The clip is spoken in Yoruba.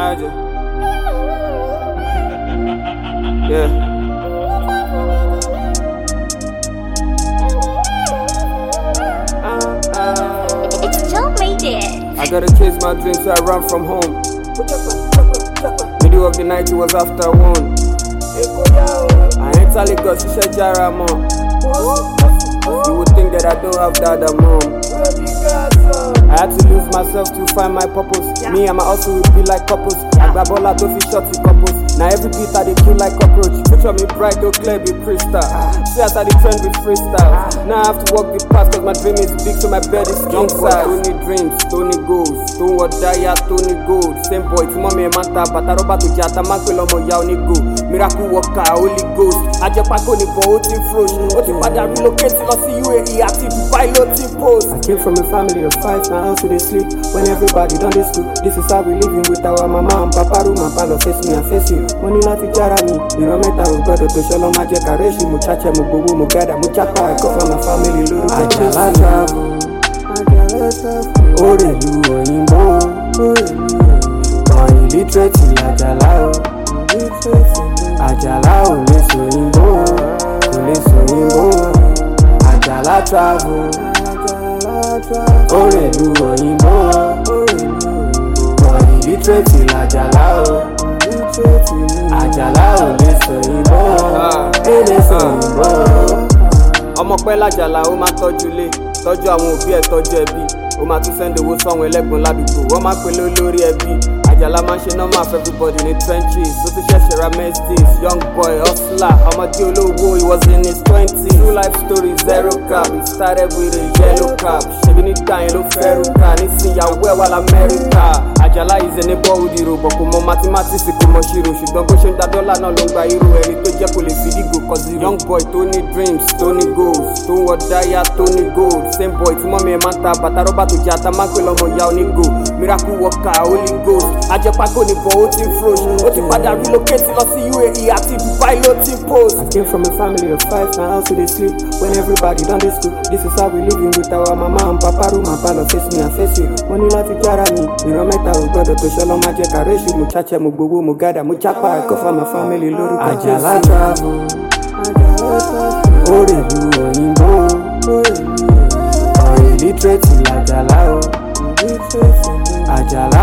Imagine. Yeah. It's Joe made it. I gotta chase my dreams, so I ran from home. Middle of the night, it was after 1. I enter Lagos, she said Jara mom. You would think that I don't have dad and mom. I had to lose myself to find my purpose. Me and my hustle would be like couples. I grab all out, don't feel shot with couples. Now every beat I dey kill like cockroach. Picture me bright, though clear, be crystal. See as I dey trend with freestyle. Now I have to walk the path cause my dream is big, so my bed is king size. Don't need dreams, don't need goals. Don't want die, don't need gold. Same boy, to mommy and manta, but I don't to jata, man, kill on my yaw, need go. Miracle worker, Holy Ghost. I just pack on the boat in froze. What if I relocate to see UAE, active piloting post. I came from a family of 5, now also they sleep. When everybody done this school, this is how we living with our mama and papa room and palo face me and face you. Money not to jara me, you know me ta ugodo to shalom magic kareshi muchacha mugogo mugada muchapa. I come from a family lulu. I just travel. Orelu oyinbo, on illiterate Ajala o. Ajala o le soyinbo, o le soyinbo. Ajala travel. Orelu oyinbo, on illiterate Ajala o. Ajala o le soyinbo, o le soyinbo. Ọmọ pẹ́ lájàlá ó máa tọ́jú ilé, tọ́jú àwọn òbí ẹ̀ tọ́jú ẹbí. Ó máa tún send owó sọ́wọ́n ẹlẹ́gbọ̀n ládùúgbò. Wọ́n máa pèlè olórí ẹbí. Àjàlá máa ń ṣe normal for everybody in the trenches. Ó ti ṣẹ̀ṣẹ̀ ra Mercedes, young boy, hustler. Ọmọdé olówó, he was in his 20s. True life story, zero cap. He started with a yellow cap. Ṣebí nígbà yẹn ló fẹ́ rúkà. Nísìnyàwó ẹ̀ wà l'Amẹ́ríkà. Àjàlá is a neighborhood hero, but kò mọ mathematics, kò mọ ṣírò. Ṣùgbọ́n bó ṣe ń da dọ́là náà ló ń gba irú ẹni tó jẹ́ kò lè fi dígò. Cause the young boy tó ní dreams, tó ní goals. Tó ń wọ dáyà, tó ní gold. Same boy tí mọ́mí ẹ̀ máa ń ta bàtà rọ́bà tó jẹ́ ata máa ń pè lọ́mọ ìyá onígò. Miracle worker, Holy Ghost. Ajẹ́pákó ní bọ̀ ó ti ń froze. Ó ti padà relocate lọ sí UAE àti piloting post. I came from a family of 5, now also they sleep. When everybody done this school, this is how we living with our mama and papa room and palo face me and face you. Money láti jára mi, ìran mẹ́ta ò gbọ́dọ̀ tó ṣọlọ́ máa jẹ́ kàrẹ́ṣì. Mo cháchẹ́, mo gbowó, mo gádà, mo jápa. I come from a family lórúkọ Àjàlá travel. Orelu òyìnbó, on illiterate Ajala o. Ajala